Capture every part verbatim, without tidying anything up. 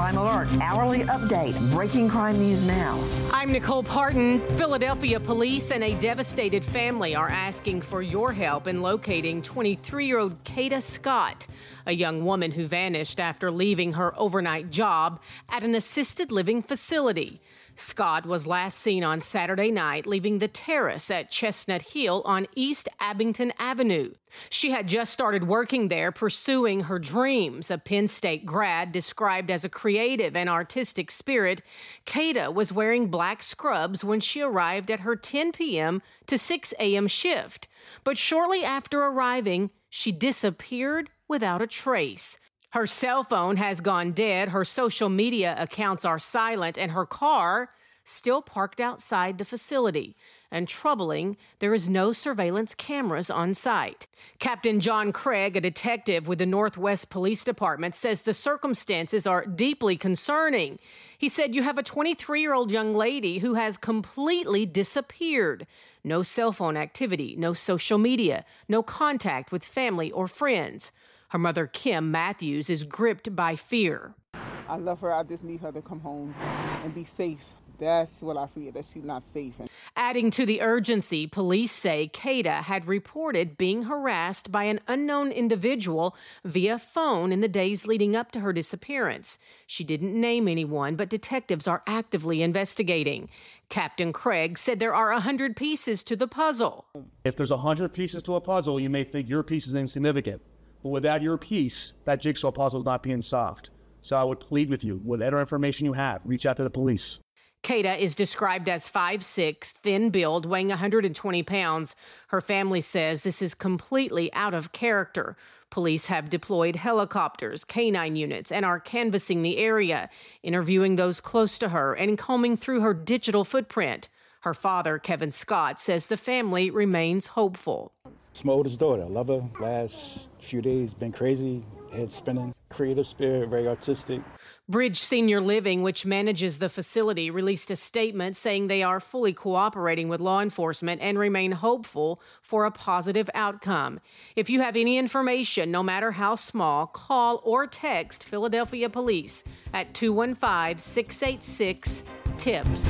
Crime Alert, hourly update, breaking crime news now. I'm Nicole Parton. Philadelphia police and a devastated family are asking for your help in locating twenty-three-year-old Kata Scott, a young woman who vanished after leaving her overnight job at an assisted living facility. Scott was last seen on Saturday night leaving the terrace at Chestnut Hill on East Abington Avenue. She had just started working there pursuing her dreams. A Penn State grad described as a creative and artistic spirit, Kata was wearing black scrubs when she arrived at her ten p.m. to six a.m. shift. But shortly after arriving, she disappeared without a trace. Her cell phone has gone dead, her social media accounts are silent, and her car still parked outside the facility. And troubling, there is no surveillance cameras on site. Captain John Craig, a detective with the Northwest Police Department, says the circumstances are deeply concerning. He said, you have a twenty-three-year-old young lady who has completely disappeared. No cell phone activity, no social media, no contact with family or friends. Her mother, Kim Matthews, is gripped by fear. I love her. I just need her to come home and be safe. That's what I fear, that she's not safe. Adding to the urgency, police say Kata had reported being harassed by an unknown individual via phone in the days leading up to her disappearance. She didn't name anyone, but detectives are actively investigating. Captain Craig said there are one hundred pieces to the puzzle. If there's one hundred pieces to a puzzle, you may think your piece is insignificant. But without your piece, that jigsaw puzzle is not being solved. So I would plead with you, whatever information you have, reach out to the police. Kata is described as five six, thin build, weighing one hundred twenty pounds. Her family says this is completely out of character. Police have deployed helicopters, canine units, and are canvassing the area, interviewing those close to her and combing through her digital footprint. Her father, Kevin Scott, says the family remains hopeful. It's my oldest daughter. I love her. Last few days been crazy, head spinning, creative spirit, very artistic. Bridge Senior Living, which manages the facility, released a statement saying they are fully cooperating with law enforcement and remain hopeful for a positive outcome. If you have any information, no matter how small, call or text Philadelphia Police at two one five, six eight six, TIPS.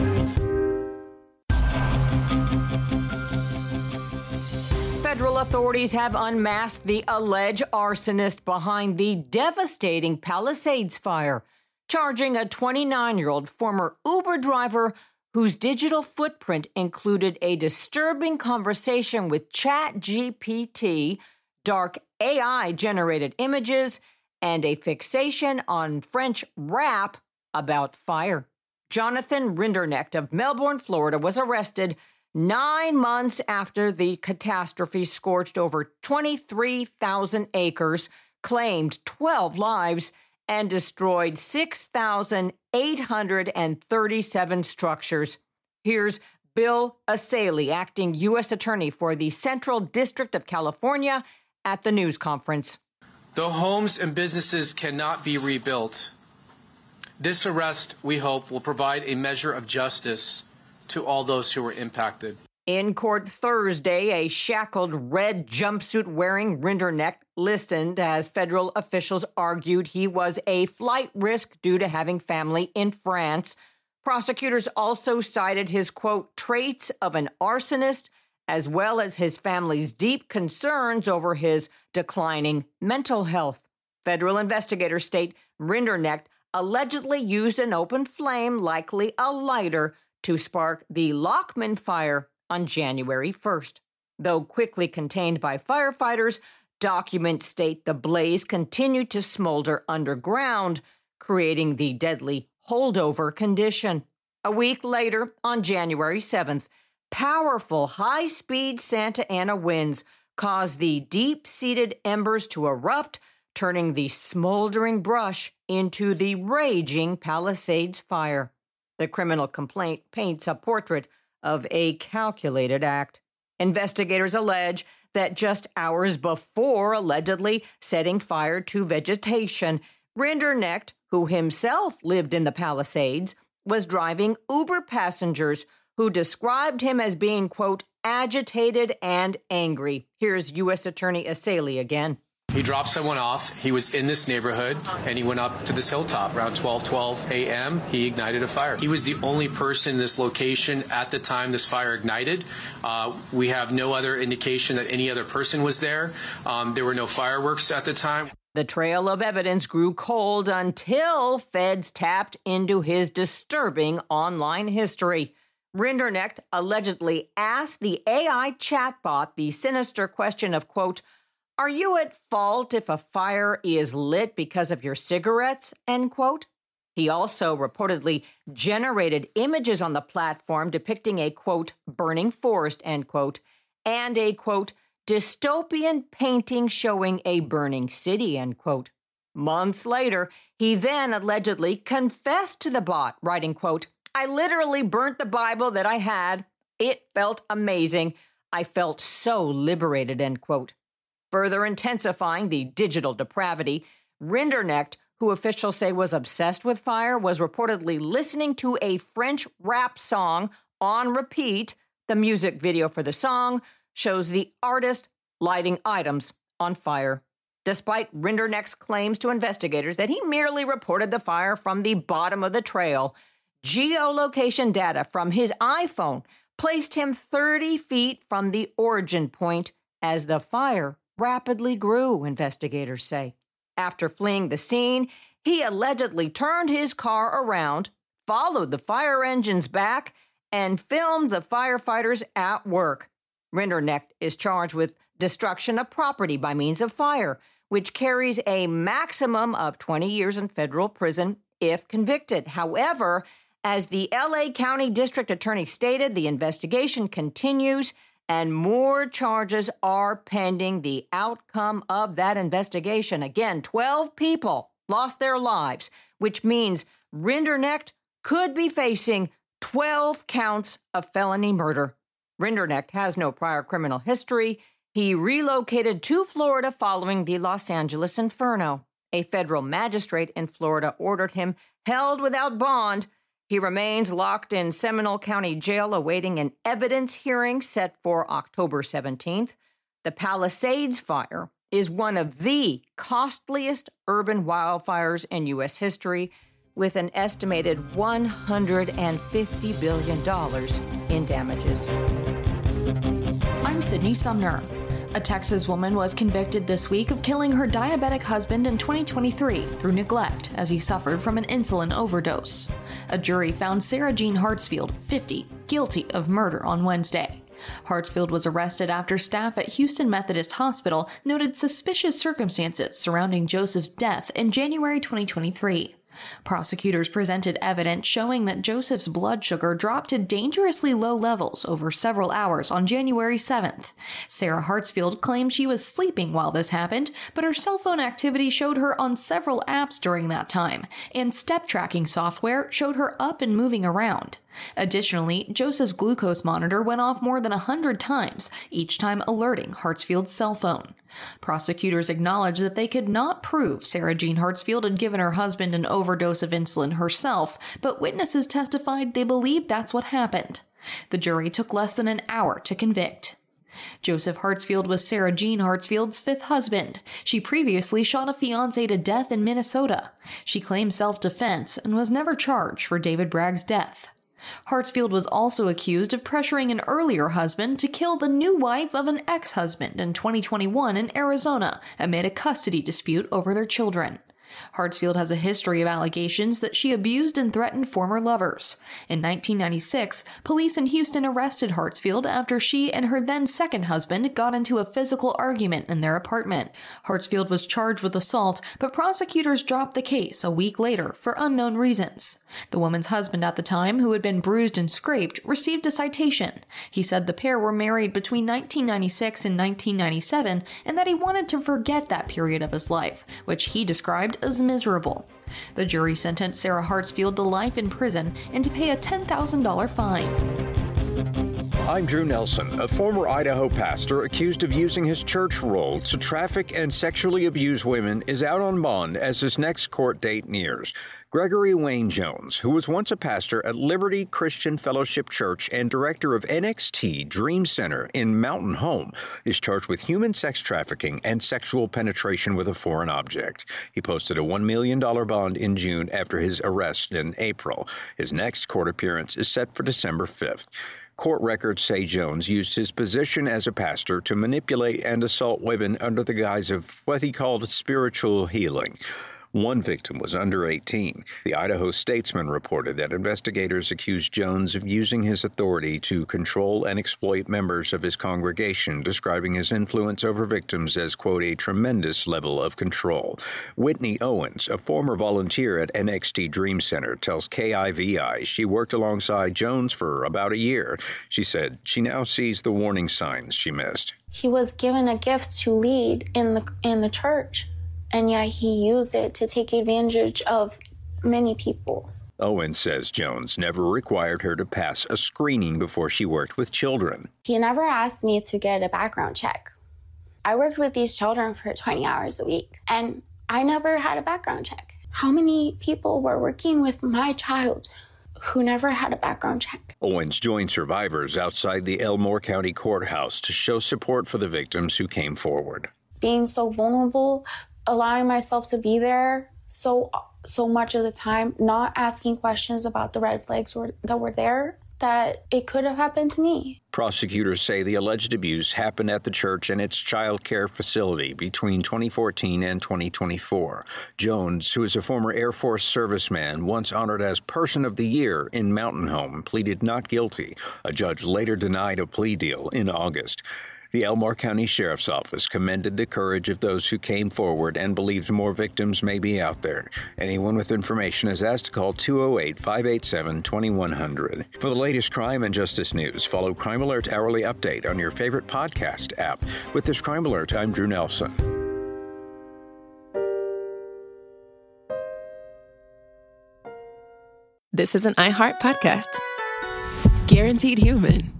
Federal authorities have unmasked the alleged arsonist behind the devastating Palisades fire, charging a twenty-nine-year-old former Uber driver whose digital footprint included a disturbing conversation with ChatGPT, dark A I-generated images, and a fixation on French rap about fire. Jonathan Rinderknecht of Melbourne, Florida, was arrested nine months after the catastrophe scorched over twenty-three thousand acres, claimed twelve lives, and destroyed six thousand eight hundred thirty-seven structures. Here's Bill Asaley, acting U S Attorney for the Central District of California, at the news conference. Though homes and businesses cannot be rebuilt, this arrest, we hope, will provide a measure of justice to all those who were impacted. In court Thursday, a shackled red jumpsuit-wearing Rinderknecht listened as federal officials argued he was a flight risk due to having family in France. Prosecutors also cited his, quote, traits of an arsonist, as well as his family's deep concerns over his declining mental health. Federal investigators state Rinderknecht allegedly used an open flame, likely a lighter, to spark the Lockman fire on January first. Though quickly contained by firefighters, documents state the blaze continued to smolder underground, creating the deadly holdover condition. A week later, on January seventh, powerful high-speed Santa Ana winds caused the deep-seated embers to erupt, turning the smoldering brush into the raging Palisades fire. The criminal complaint paints a portrait of a calculated act. Investigators allege that just hours before allegedly setting fire to vegetation, Rinderknecht, who himself lived in the Palisades, was driving Uber passengers who described him as being, quote, agitated and angry. Here's U S Attorney Asaley again. He dropped someone off. He was in this neighborhood, and he went up to this hilltop around twelve twelve a.m. He ignited a fire. He was the only person in this location at the time this fire ignited. Uh, we have no other indication that any other person was there. Um, there were no fireworks at the time. The trail of evidence grew cold until feds tapped into his disturbing online history. Rinderknecht allegedly asked the A I chatbot the sinister question of, quote, "Are you at fault if a fire is lit because of your cigarettes?" End quote. He also reportedly generated images on the platform depicting a, quote, burning forest, end quote, and a, quote, dystopian painting showing a burning city, end quote. Months later, he then allegedly confessed to the bot, writing, quote, "I literally burnt the Bible that I had. It felt amazing. I felt so liberated," end quote. Further intensifying the digital depravity, Rinderknecht, who officials say was obsessed with fire, was reportedly listening to a French rap song on repeat. The music video for the song shows the artist lighting items on fire. Despite Rinderknecht's claims to investigators that he merely reported the fire from the bottom of the trail, geolocation data from his iPhone placed him thirty feet from the origin point as the fire rapidly grew, investigators say. After fleeing the scene, he allegedly turned his car around, followed the fire engines back, and filmed the firefighters at work. Rinderknecht is charged with destruction of property by means of fire, which carries a maximum of twenty years in federal prison if convicted. However, as the L A County District Attorney stated, the investigation continues and more charges are pending. The outcome of that investigation, again, twelve people lost their lives, which means Rinderknecht could be facing twelve counts of felony murder. Rinderknecht has no prior criminal history. He relocated to Florida following the Los Angeles Inferno. A federal magistrate in Florida ordered him held without bond. He remains locked in Seminole County Jail awaiting an evidence hearing set for October seventeenth. The Palisades fire is one of the costliest urban wildfires in U S history, with an estimated one hundred fifty billion dollars in damages. I'm Sydney Sumner. A Texas woman was convicted this week of killing her diabetic husband in twenty twenty-three through neglect as he suffered from an insulin overdose. A jury found Sarah Jean Hartsfield, fifty, guilty of murder on Wednesday. Hartsfield was arrested after staff at Houston Methodist Hospital noted suspicious circumstances surrounding Joseph's death in January twenty twenty-three. Prosecutors presented evidence showing that Joseph's blood sugar dropped to dangerously low levels over several hours on January seventh. Sarah Hartsfield claimed she was sleeping while this happened, but her cell phone activity showed her on several apps during that time, and step tracking software showed her up and moving around. Additionally, Joseph's glucose monitor went off more than a hundred times, each time alerting Hartsfield's cell phone. Prosecutors acknowledged that they could not prove Sarah Jean Hartsfield had given her husband an overdose of insulin herself, but witnesses testified they believed that's what happened. The jury took less than an hour to convict. Joseph Hartsfield was Sarah Jean Hartsfield's fifth husband. She previously shot a fiancé to death in Minnesota. She claimed self-defense and was never charged for David Bragg's death. Hartsfield was also accused of pressuring an earlier husband to kill the new wife of an ex-husband in twenty twenty-one in Arizona amid a custody dispute over their children. Hartsfield has a history of allegations that she abused and threatened former lovers. In nineteen ninety-six, police in Houston arrested Hartsfield after she and her then second husband got into a physical argument in their apartment. Hartsfield was charged with assault, but prosecutors dropped the case a week later for unknown reasons. The woman's husband at the time, who had been bruised and scraped, received a citation. He said the pair were married between nineteen ninety-six and nineteen ninety-seven and that he wanted to forget that period of his life, which he described as miserable. The jury sentenced Sarah Hartsfield to life in prison and to pay a ten thousand dollars fine. I'm Drew Nelson. A former Idaho pastor accused of using his church role to traffic and sexually abuse women is out on bond as his next court date nears. Gregory Wayne Jones, who was once a pastor at Liberty Christian Fellowship Church and director of N X T Dream Center in Mountain Home, is charged with human sex trafficking and sexual penetration with a foreign object. He posted a one million dollars bond in June after his arrest in April. His next court appearance is set for December fifth. Court records say Jones used his position as a pastor to manipulate and assault women under the guise of what he called spiritual healing. One victim was under eighteen. The Idaho Statesman reported that investigators accused Jones of using his authority to control and exploit members of his congregation, describing his influence over victims as, quote, a tremendous level of control. Whitney Owens, a former volunteer at N X T Dream Center, tells K I V I she worked alongside Jones for about a year. She said she now sees the warning signs she missed. He was given a gift to lead in the in the church, and yet he used it to take advantage of many people. Owen says Jones never required her to pass a screening before she worked with children. He never asked me to get a background check. I worked with these children for twenty hours a week, and I never had a background check. How many people were working with my child who never had a background check? Owens joined survivors outside the Elmore County Courthouse to show support for the victims who came forward. Being so vulnerable, allowing myself to be there so so much of the time, not asking questions about the red flags were, that were there, that it could have happened to me. Prosecutors say the alleged abuse happened at the church and its child care facility between twenty fourteen and twenty twenty-four. Jones, who is a former Air Force serviceman, once honored as Person of the Year in Mountain Home, pleaded not guilty. A judge later denied a plea deal in August. The Elmore County Sheriff's Office commended the courage of those who came forward and believes more victims may be out there. Anyone with information is asked to call two oh eight, five eight seven, two one zero zero. For the latest crime and justice news, follow Crime Alert Hourly Update on your favorite podcast app. With this Crime Alert, I'm Drew Nelson. This is an iHeart podcast. Guaranteed Human.